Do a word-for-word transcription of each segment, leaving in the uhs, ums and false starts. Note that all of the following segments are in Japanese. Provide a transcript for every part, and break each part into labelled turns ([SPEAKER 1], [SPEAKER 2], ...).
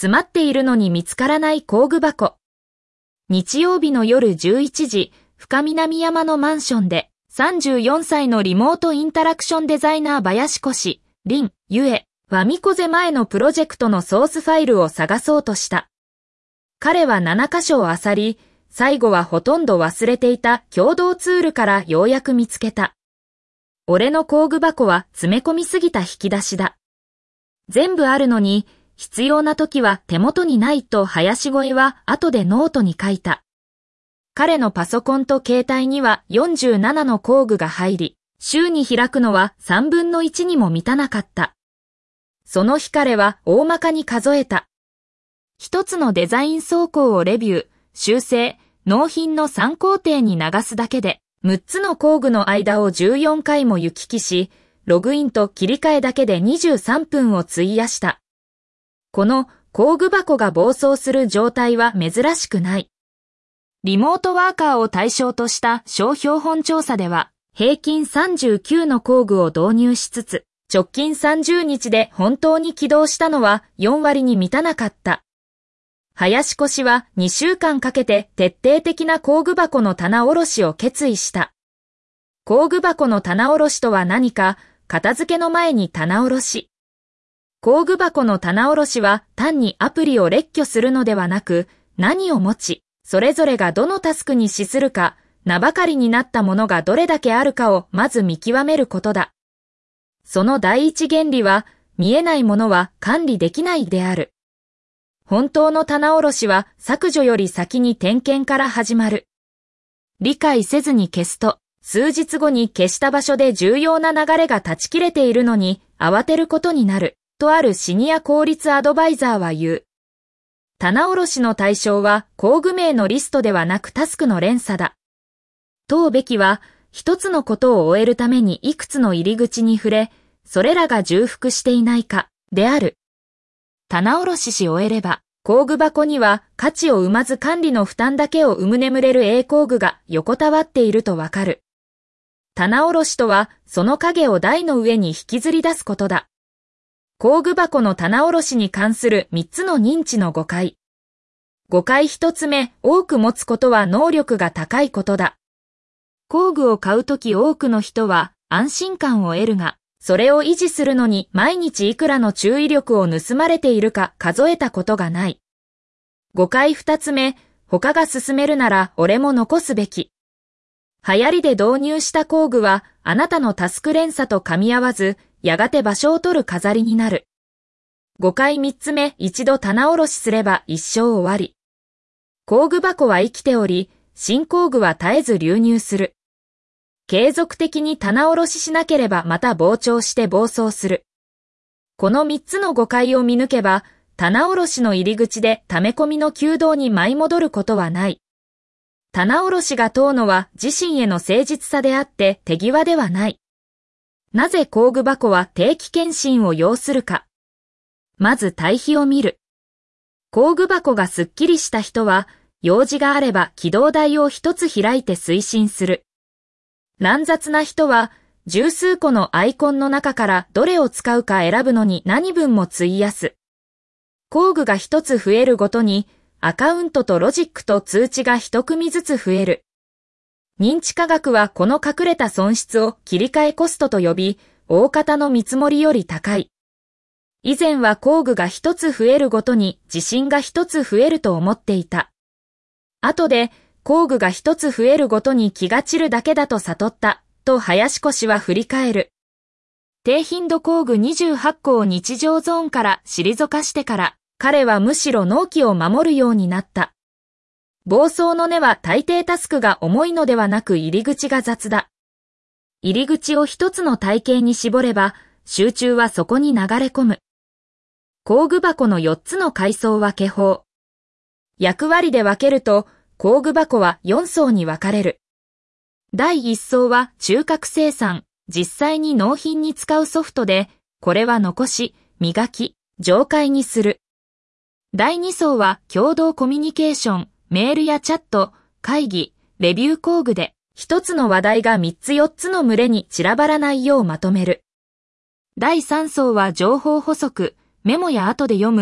[SPEAKER 1] 詰まっているのに見つからない工具箱。日曜日の夜じゅういちじ、深南山のマンションで、さんじゅうよんさいのリモートインタラクションデザイナー林越、凛、ゆえ、ファミコゼ前のプロジェクトのソースファイルを探そうとした。彼はななかしょを漁り、最後はほとんど忘れていた共同ツールからようやく見つけた。俺の工具箱は詰め込みすぎた引き出しだ。全部あるのに、必要な時は手元にないと林越は後でノートに書いた。彼のパソコンと携帯にはよんじゅうななの工具が入り、週に開くのはさんぶんのいちにも満たなかった。その日彼は大まかに数えた。一つのデザイン草稿をレビュー、修正、納品のさんこうていに流すだけで、むっつの工具の間をじゅうよんかいも行き来し、ログインと切り替えだけでにじゅうさんぷんを費やした。この工具箱が暴走する状態は珍しくない。リモートワーカーを対象とした小標本調査では、平均さんじゅうきゅうの工具を導入しつつ、直近さんじゅうにちで本当に起動したのはよんわりに満たなかった。林越はにしゅうかんかけて徹底的な工具箱の棚卸しを決意した。工具箱の棚卸しとは何か、片付けの前に棚卸し。工具箱の棚卸しは単にアプリを列挙するのではなく、何を持ち、それぞれがどのタスクに資するか、名ばかりになったものがどれだけあるかをまず見極めることだ。その第一原理は、見えないものは管理できないである。本当の棚卸しは削除より先に点検から始まる。理解せずに消すと、数日後に消した場所で重要な流れが断ち切れているのに慌てることになる。とあるシニア効率アドバイザーは言う。棚卸しの対象は工具名のリストではなくタスクの連鎖だ。問うべきは、一つのことを終えるためにいくつの入り口に触れ、それらが重複していないか、である。棚卸しし終えれば、工具箱には価値を生まず管理の負担だけを生む眠れる A 工具が横たわっているとわかる。棚卸しとは、その影を台の上に引きずり出すことだ。工具箱の棚卸しに関するみっつの認知の誤解。誤解ひとつめ、多く持つことは能力が高いことだ。工具を買うとき多くの人は安心感を得るが、それを維持するのに毎日いくらの注意力を盗まれているか数えたことがない。誤解ふたつめ、他が進めるなら俺も残すべき。流行りで導入した工具はあなたのタスク連鎖と噛み合わず、やがて場所を取る飾りになる。誤解みっつめ、一度棚卸しすれば一生終わり。工具箱は生きており、新工具は絶えず流入する。継続的に棚卸ししなければまた膨張して暴走する。このみっつの誤解を見抜けば、棚卸しの入り口で溜め込みの弓道に舞い戻ることはない。棚卸しが問うのは自身への誠実さであって手際ではない。なぜ工具箱は定期検診を要するか。まず対比を見る。工具箱がすっきりした人は、用事があれば起動台を一つ開いて推進する。乱雑な人は、十数個のアイコンの中からどれを使うか選ぶのに何分も費やす。工具が一つ増えるごとに、アカウントとロジックと通知が一組ずつ増える。認知科学はこの隠れた損失を切り替えコストと呼び、大方の見積もりより高い。以前は工具が一つ増えるごとに自信が一つ増えると思っていた。後で工具が一つ増えるごとに気が散るだけだと悟った、と林越は振り返る。低頻度工具にじゅうはっこを日常ゾーンから退かしてから、彼はむしろ納期を守るようになった。暴走の根は大抵タスクが重いのではなく入り口が雑だ。入り口を一つの体系に絞れば、集中はそこに流れ込む。工具箱のよっつの階層分け法。役割で分けると、工具箱はよん層に分かれる。だいいっ層は中核生産、実際に納品に使うソフトで、これは残し、磨き、上階にする。だいに層は共同コミュニケーション、メールやチャット、会議、レビュー工具で、一つの話題がみっつよっつの群れに散らばらないようまとめる。だいさん層は情報補足、メモや後で読む、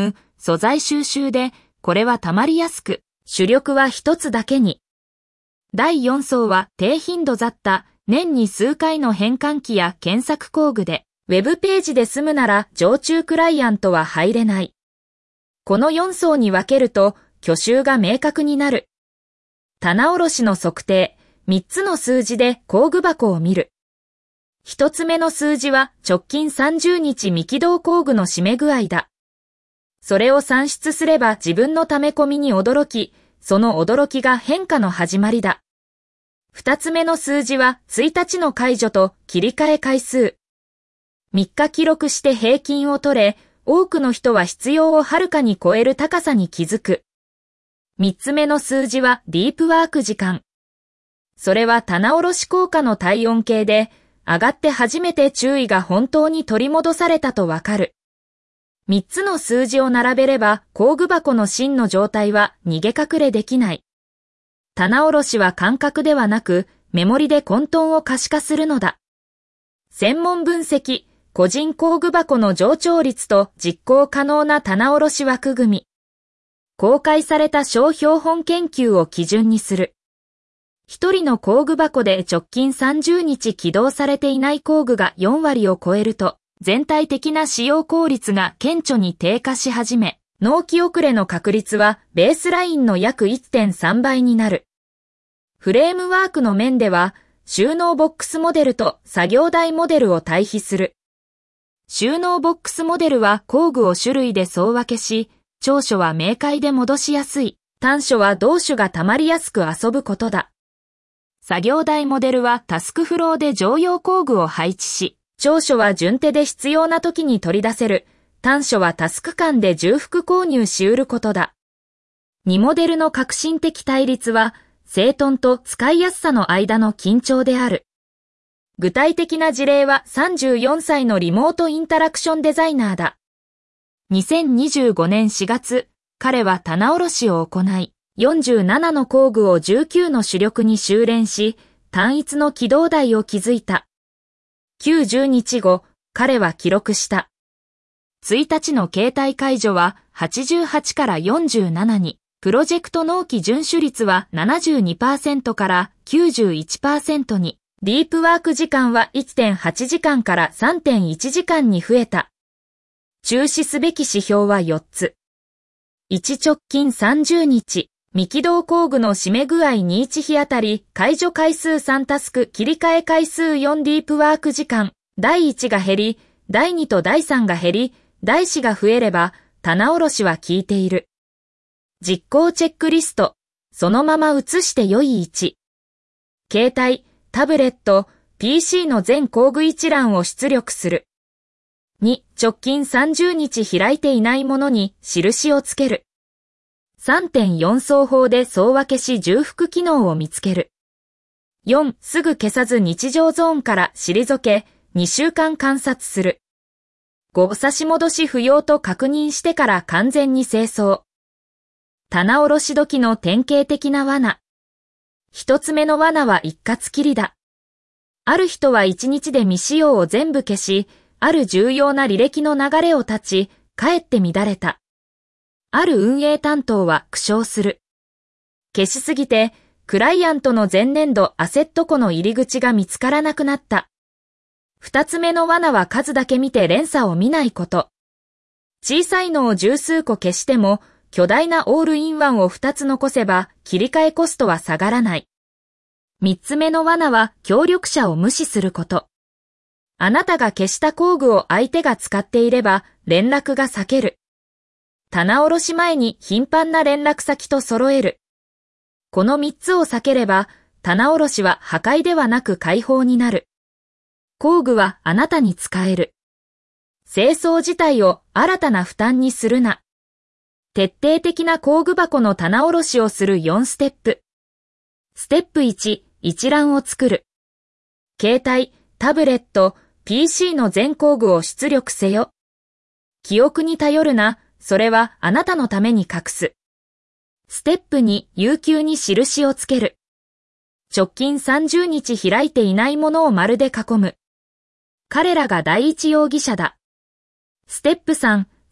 [SPEAKER 1] 素材収集で、これは溜まりやすく、主力は一つだけに。だいよん層は低頻度雑多、年に数回の変換器や検索工具で、ウェブページで済むなら常駐クライアントは入れない。このよん層に分けると、去就が明確になる。棚卸の測定、みっつの数字で工具箱を見る。ひとつめの数字は直近さんじゅうにち未起動工具の締め具合だ。それを算出すれば自分の溜め込みに驚き、その驚きが変化の始まりだ。ふたつめの数字はついたちの解除と切り替え回数。みっか記録して平均を取れ、多くの人は必要をはるかに超える高さに気づく。みっつめの数字はディープワーク時間。それは棚卸し効果の体温計で、上がって初めて注意が本当に取り戻されたとわかる。みっつの数字を並べれば工具箱の真の状態は逃げ隠れできない。棚卸しは感覚ではなくメモリで混沌を可視化するのだ。専門分析、個人工具箱の上長率と実行可能な棚卸し枠組み。公開された小標本研究を基準にする。一人の工具箱で直近さんじゅうにち起動されていない工具がよんわりを超えると、全体的な使用効率が顕著に低下し始め、納期遅れの確率はベースラインの約 いってんさんばいになる。フレームワークの面では、収納ボックスモデルと作業台モデルを対比する。収納ボックスモデルは工具を種類で総分けし、長所は明快で戻しやすい、短所は同種が溜まりやすく遊ぶことだ。作業台モデルはタスクフローで常用工具を配置し、長所は順手で必要な時に取り出せる、短所はタスク間で重複購入し得ることだ。にモデルの革新的対立は、整頓と使いやすさの間の緊張である。具体的な事例はさんじゅうよんさいのリモートインタラクションデザイナーだ。にせんにじゅうごねんしがつ、彼は棚卸しを行い、よんじゅうななの工具をじゅうきゅうの主力に収斂し、単一の起動台を築いた。きゅうじゅうにちご、彼は記録した。ついたちの携帯解除ははちじゅうはちからよんじゅうななに、プロジェクト納期遵守率は ななじゅうにパーセント から きゅうじゅういちパーセント に、ディープワーク時間は いってんはちじかんから さんてんいちじかんに増えた。注視すべき指標はよっつ。いち直近さんじゅうにち。未起動工具の締め具合にいち日あたり、解除回数さんタスク、切り替え回数よんディープワーク時間、だいいちが減り、だいにとだいさんが減り、だいよんが増えれば、棚卸しは効いている。実行チェックリスト、そのまま移して良いいち。携帯、タブレット、ピーシー の全工具一覧を出力する。に、直近さんじゅうにち開いていないものに印をつける。さんてんよん 層法で総分けし重複機能を見つける。よん、すぐ消さず日常ゾーンから退け、にしゅうかん観察する。ご、差し戻し不要と確認してから完全に清掃。棚卸し時の典型的な罠。一つ目の罠は一括切りだ。ある人はいちにちで未使用を全部消し、ある重要な履歴の流れを断ち、かえって乱れた。ある運営担当は苦笑する。消しすぎて、クライアントの前年度アセット庫の入り口が見つからなくなった。二つ目の罠は数だけ見て連鎖を見ないこと。小さいのを十数個消しても、巨大なオールインワンを二つ残せば、切り替えコストは下がらない。三つ目の罠は協力者を無視すること。あなたが消した工具を相手が使っていれば、連絡が避ける。棚卸し前に頻繁な連絡先と揃える。この三つを避ければ、棚卸しは破壊ではなく解放になる。工具はあなたに使える。清掃自体を新たな負担にするな。徹底的な工具箱の棚卸しをするよんステップ。ステップいち、一覧を作る。携帯、タブレット、ピーシー の全工具を出力せよ。記憶に頼るな。それはあなたのために隠す。ステップに有給に印をつける。直近さんじゅうにち開いていないものを丸で囲む。彼らが第一容疑者だ。ステップさん、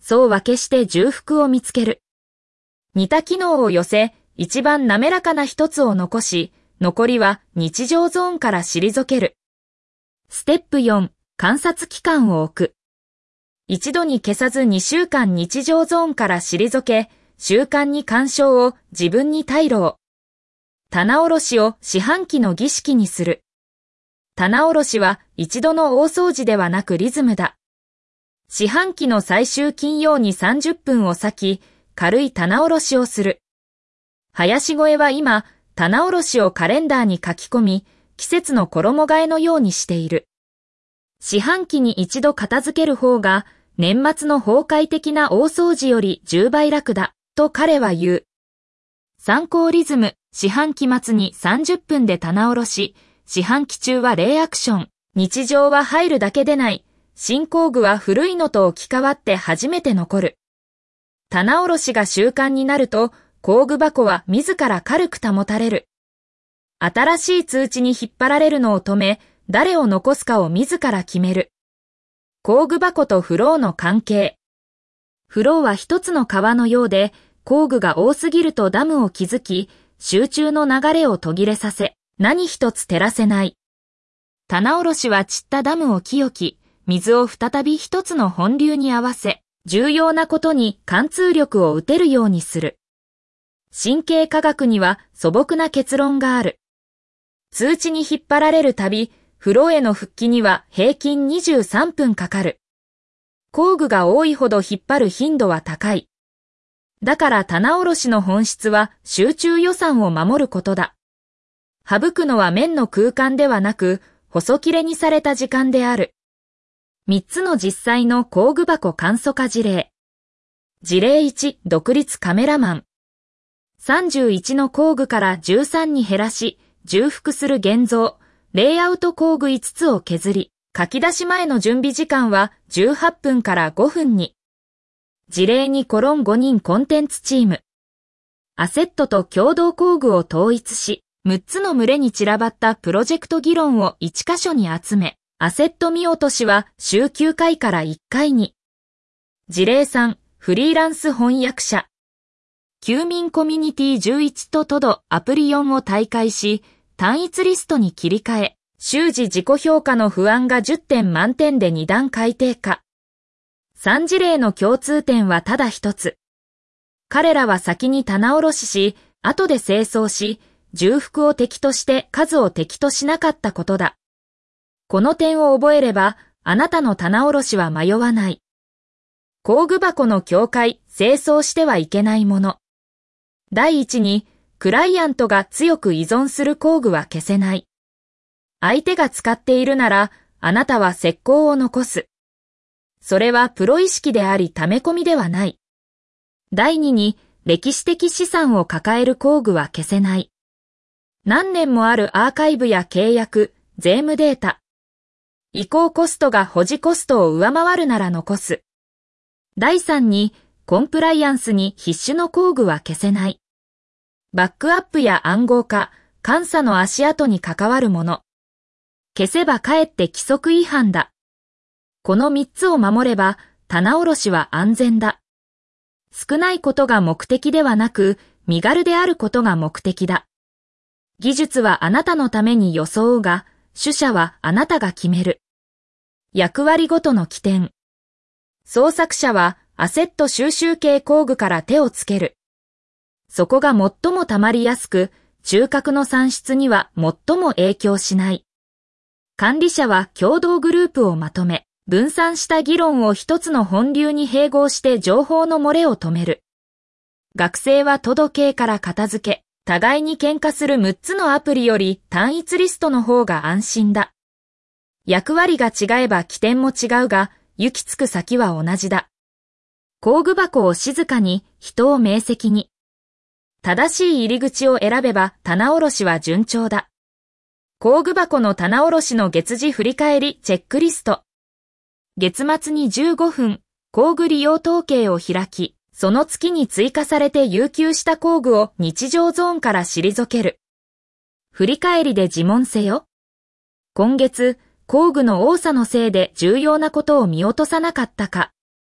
[SPEAKER 1] そう分けして重複を見つける。似た機能を寄せ、一番滑らかな一つを残し、残りは日常ゾーンから退ける。ステップよん、観察期間を置く。一度に消さずにしゅうかん日常ゾーンから退け、習慣に干渉を自分に退路を。棚卸しを四半期の儀式にする。棚卸しは一度の大掃除ではなくリズムだ。四半期の最終金曜にさんじゅっぷんを割き、軽い棚卸しをする。林越えは今、棚卸しをカレンダーに書き込み、季節の衣替えのようにしている。四半期に一度片付ける方が、年末の崩壊的な大掃除よりじゅうばい楽だ、と彼は言う。参考リズム、四半期末にさんじゅっぷんで棚卸し、四半期中はレイアクション、日常は入るだけでない、新工具は古いのと置き換わって初めて残る。棚卸しが習慣になると、工具箱は自ら軽く保たれる。新しい通知に引っ張られるのを止め、誰を残すかを自ら決める。工具箱とフローの関係。フローは一つの川のようで、工具が多すぎるとダムを築き、集中の流れを途切れさせ、何一つ照らせない。棚卸しは散ったダムを清き、水を再び一つの本流に合わせ、重要なことに貫通力を打てるようにする。神経科学には素朴な結論がある。通知に引っ張られるたび、フローへの復帰には平均にじゅうさんぷんかかる。工具が多いほど引っ張る頻度は高い。だから棚卸しの本質は集中予算を守ることだ。省くのは面の空間ではなく、細切れにされた時間である。三つの実際の工具箱簡素化事例。事例いち、独立カメラマン。さんじゅういちの工具からじゅうさんに減らし、重複する現像、レイアウト工具いつつを削り、書き出し前の準備時間はじゅうはっぷんからごふんに。事例にコロンごにんコンテンツチーム。アセットと共同工具を統一し、むっつの群れに散らばったプロジェクト議論をいっ箇所に集め、アセット見落としは週きゅうかいからいっかいに。事例さん、フリーランス翻訳者。休眠コミュニティじゅういちとトドアプリよんを退会し、単一リストに切り替え、終時自己評価の不安がじゅってん満点でに段階低下。さん事例の共通点はただ一つ。彼らは先に棚卸しし、後で清掃し、重複を敵として数を敵としなかったことだ。この点を覚えれば、あなたの棚卸しは迷わない。工具箱の境界、清掃してはいけないもの。第一に、クライアントが強く依存する工具は消せない。相手が使っているなら、あなたは石膏を残す。それはプロ意識であり溜め込みではない。第二に、歴史的資産を抱える工具は消せない。何年もあるアーカイブや契約、税務データ。移行コストが保持コストを上回るなら残す。第三に、コンプライアンスに必須の工具は消せない。バックアップや暗号化、監査の足跡に関わるもの。消せばかえって規則違反だ。この三つを守れば、棚卸しは安全だ。少ないことが目的ではなく、身軽であることが目的だ。技術はあなたのために装うが、取捨はあなたが決める。役割ごとの起点。創作者はアセット収集系工具から手をつける。そこが最も溜まりやすく、中核の算出には最も影響しない。管理者は共同グループをまとめ、分散した議論を一つの本流に併合して情報の漏れを止める。学生は都度系から片付け、互いに喧嘩するむっつのアプリより単一リストの方が安心だ。役割が違えば起点も違うが、行き着く先は同じだ。工具箱を静かに、人を明晰に。正しい入り口を選べば棚卸しは順調だ。工具箱の棚卸しの月次振り返りチェックリスト。月末にじゅうごふん、工具利用統計を開き、その月に追加されて有給した工具を日常ゾーンから退ける。振り返りで自問せよ。今月、工具の多さのせいで重要なことを見落とさなかったか。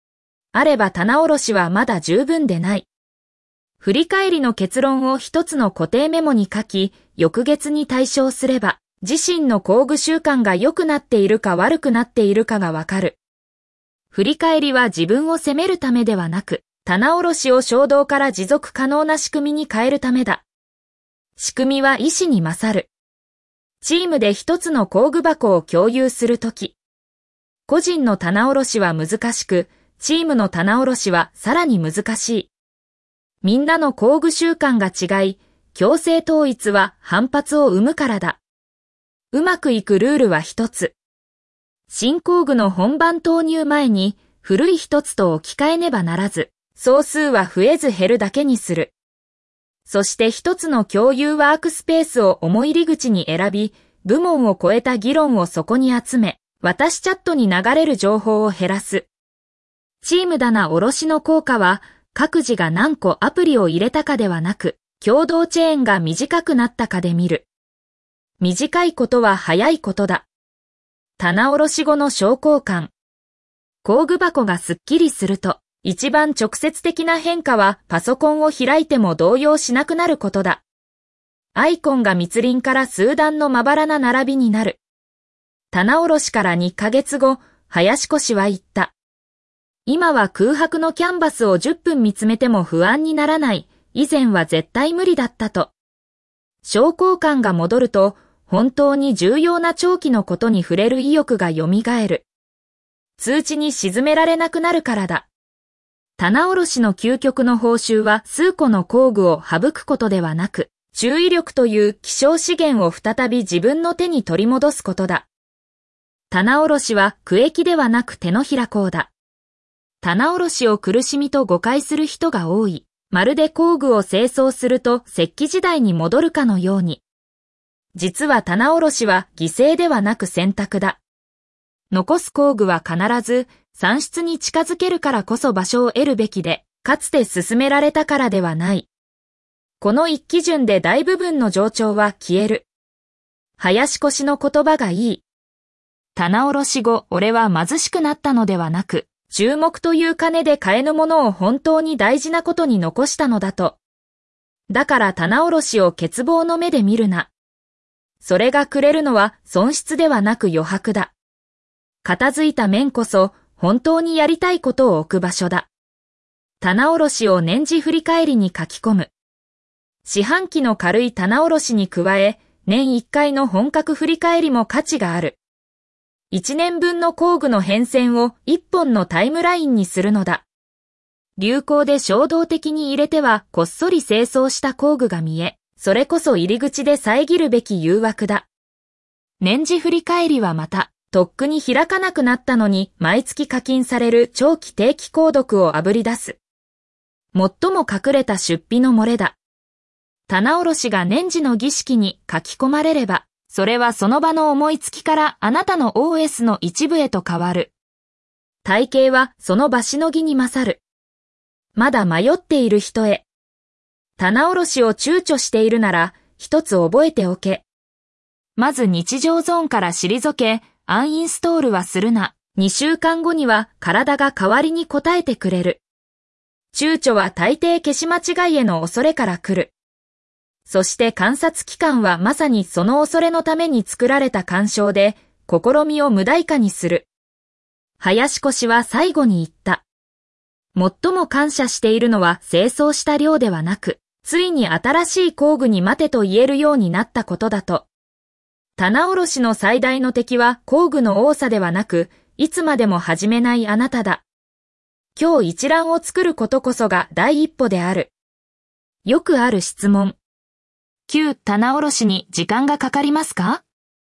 [SPEAKER 1] あれば棚卸しはまだ十分でない。振り返りの結論を一つの固定メモに書き、翌月に対照すれば、自身の工具習慣が良くなっているか悪くなっているかがわかる。振り返りは自分を責めるためではなく、棚卸しを衝動から持続可能な仕組みに変えるためだ。仕組みは意志に勝る。チームで一つの工具箱を共有するとき、個人の棚卸しは難しく、チームの棚卸しはさらに難しい。みんなの工具習慣が違い、強制統一は反発を生むからだ。うまくいくルールは一つ。新工具の本番投入前に古い一つと置き換えねばならず、総数は増えず減るだけにする。そして一つの共有ワークスペースを思い入り口に選び、部門を超えた議論をそこに集め、私チャットに流れる情報を減らす。チーム棚卸しの効果は、各自が何個アプリを入れたかではなく、共同チェーンが短くなったかで見る。短いことは早いことだ。棚卸し後の昇降感。工具箱がすっきりすると、一番直接的な変化はパソコンを開いても動揺しなくなることだ。アイコンが密林から数段のまばらな並びになる。棚卸しからにかげつご、林越は言った。今は空白のキャンバスをじゅっぷん見つめても不安にならない。以前は絶対無理だったと。昇降感が戻ると、本当に重要な長期のことに触れる意欲が蘇る。通知に沈められなくなるからだ。棚卸しの究極の報酬は数個の工具を省くことではなく、注意力という希少資源を再び自分の手に取り戻すことだ。棚卸しは区域ではなく手のひら工だ。棚卸しを苦しみと誤解する人が多い。まるで工具を清掃すると石器時代に戻るかのように。実は棚卸しは犠牲ではなく選択だ。残す工具は必ず産出に近づけるからこそ場所を得るべきで、かつて進められたからではない。この一基準で大部分の冗長は消える。林越の言葉がいい。棚卸し後、俺は貧しくなったのではなく、注目という金で買えぬものを本当に大事なことに残したのだと。だから棚卸しを欠乏の目で見るな。それがくれるのは損失ではなく余白だ。片付いた面こそ本当にやりたいことを置く場所だ。棚卸しを年次振り返りに書き込む。四半期の軽い棚卸しに加え、年一回の本格振り返りも価値がある。一年分の工具の変遷を一本のタイムラインにするのだ。流行で衝動的に入れてはこっそり清掃した工具が見え、それこそ入り口で遮るべき誘惑だ。年次振り返りはまた、とっくに開かなくなったのに毎月課金される長期定期購読をあぶり出す。最も隠れた出費の漏れだ。棚卸しが年次の儀式に書き込まれれば、それはその場の思いつきからあなたの オーエス の一部へと変わる。体系はその場しのぎに勝る。まだ迷っている人へ。棚卸しを躊躇しているなら、一つ覚えておけ。まず日常ゾーンから退け、アンインストールはするな。にしゅうかんごには体が代わりに答えてくれる。躊躇は大抵消し間違いへの恐れから来る。そして観察期間はまさにその恐れのために作られた干渉で、試みを無代価にする。林越は最後に言った。最も感謝しているのは清掃した量ではなく、ついに新しい工具に待てと言えるようになったことだと。棚卸しの最大の敵は工具の多さではなく、いつまでも始めないあなただ。今日一覧を作ることこそが第一歩である。よくある質問。旧棚卸しに時間がかかりますか？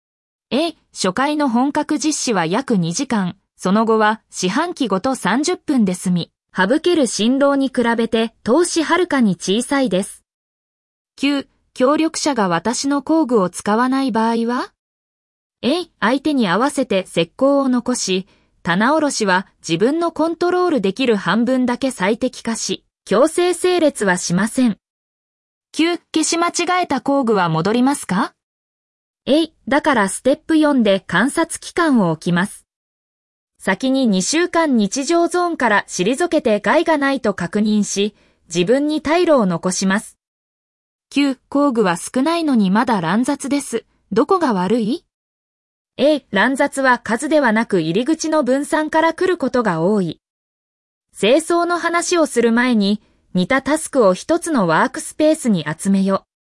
[SPEAKER 1] A、初回の本格実施は約にじかん、その後は四半期ごとさんじゅっぷんで済み、省ける辛労に比べて投資はるかに小さいです。きゅう、協力者が私の工具を使わない場合は？ A、相手に合わせて石膏を残し、棚卸しは自分のコントロールできる半分だけ最適化し、強制整列はしません。きゅう、消し間違えた工具は戻りますか？ A、だからステップよんで観察期間を置きます。 先ににしゅうかん日常ゾーンから退けて害がないと確認し、自分に退路を残します。きゅう、工具は少ないのにまだ乱雑です。どこが悪い？ A、乱雑は数ではなく入り口の分散から来ることが多い。清掃の話をする前に、似たタスクを一つのワークスペースに集めよ。